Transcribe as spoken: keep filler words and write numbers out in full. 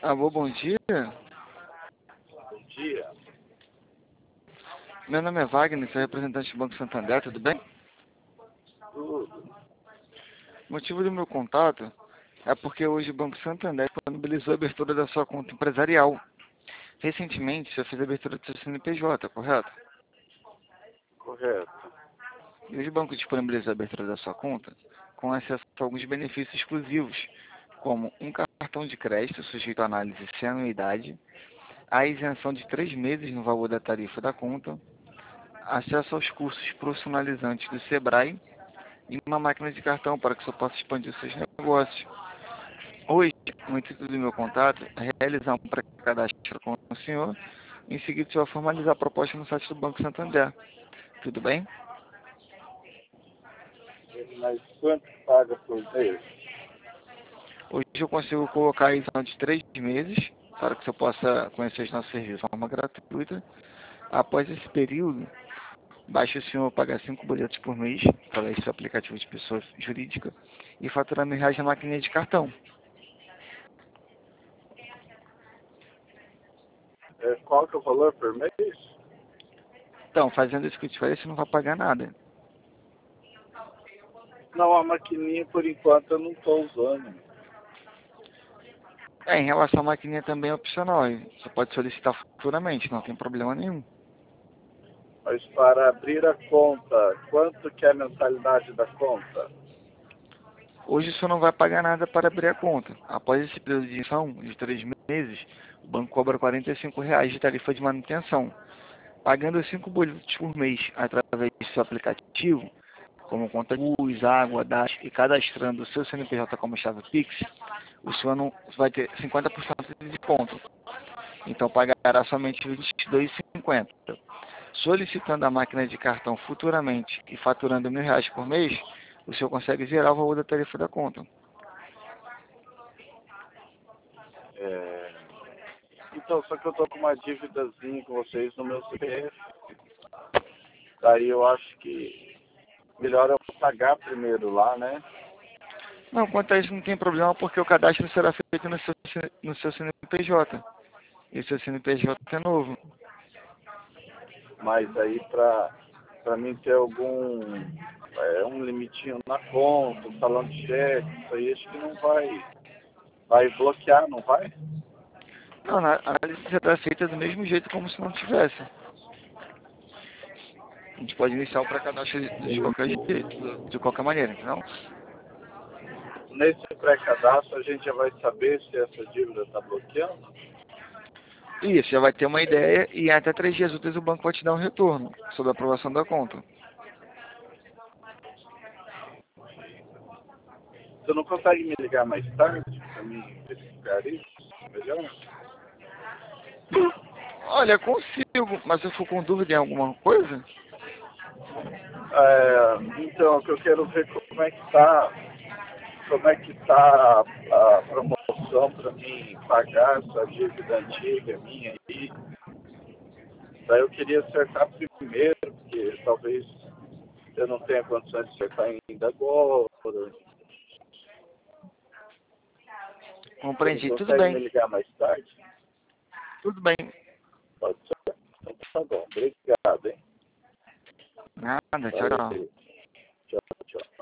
Alô, bom dia. Bom dia. Meu nome é Wagner, sou representante do Banco Santander, tudo bem? Tudo. O motivo do meu contato é porque hoje o Banco Santander disponibilizou a abertura da sua conta empresarial. Recentemente, você fez a abertura do seu C N P J, correto? Correto. E hoje o banco disponibilizou a abertura da sua conta com acesso a alguns benefícios exclusivos, como um cartão de crédito sujeito à análise sem anuidade, a isenção de três meses no valor da tarifa da conta, acesso aos cursos profissionalizantes do Sebrae e uma máquina de cartão para que você possa expandir os seus negócios. Hoje, o intuito do meu contato é realizar um pré-cadastro com o senhor. Em seguida, você vai formalizar a proposta no site do Banco Santander. Tudo bem? Mas quanto paga por mês? Hoje eu consigo colocar a isenção de três meses para que você possa conhecer os nossos serviços de forma gratuita. Após esse período, basta o senhor pagar cinco boletos por mês através do seu aplicativo de pessoa jurídica e faturar mil reais na maquininha de cartão. É, qual que é o valor por mês? Então, fazendo isso que eu te falei, você não vai pagar nada. Não, a maquininha por enquanto eu não estou usando. É, em relação à maquininha também é opcional. Você pode solicitar futuramente, não tem problema nenhum. Mas para abrir a conta, quanto que é a mensalidade da conta? Hoje você não vai pagar nada para abrir a conta. Após esse período de isenção de três meses, o banco cobra quarenta e cinco reais de tarifa de manutenção. Pagando cinco boletos por mês através do seu aplicativo, como conta de luz, água, D A S, e cadastrando o seu C N P J como chave Pix, o senhor não vai ter cinquenta por cento de desconto. Então pagará somente vinte e dois reais e cinquenta centavos. Solicitando a máquina de cartão futuramente e faturando mil reais por mês, o senhor consegue zerar o valor da tarifa da conta. É, então, só que eu estou com uma dívidazinha com vocês no meu C P F. Daí eu acho que melhor eu pagar primeiro lá, né? Não, quanto a isso não tem problema, porque o cadastro será feito no seu, no seu C N P J. E o seu C N P J é novo. Mas aí para para mim ter algum é, um limitinho na conta, um salão de cheque, isso aí acho que não vai vai bloquear, não vai? Não, a análise será feita do mesmo jeito como se não tivesse. A gente pode iniciar o pré-cadastro de de qualquer jeito, de qualquer maneira, entendeu? Nesse pré-cadastro a gente já vai saber se essa dívida está bloqueando? Isso, já vai ter uma ideia e em até três dias úteis o banco vai te dar um retorno sobre a aprovação da conta. Você não consegue me ligar mais tarde para mim verificar isso melhor? Olha, consigo, mas se eu for com dúvida em alguma coisa, É, então, o que eu quero ver como é que está como é que tá a, a promoção para mim pagar essa dívida antiga minha aí. Daí eu queria acertar primeiro, porque talvez eu não tenha condições de acertar ainda agora. Você não compreendi. Tudo consegue me bem, ligar mais tarde? tudo bem. Pode ser? Então tá bom. Obrigado, hein? Nada, tchau, tchau. Valeu. Tchau, tchau.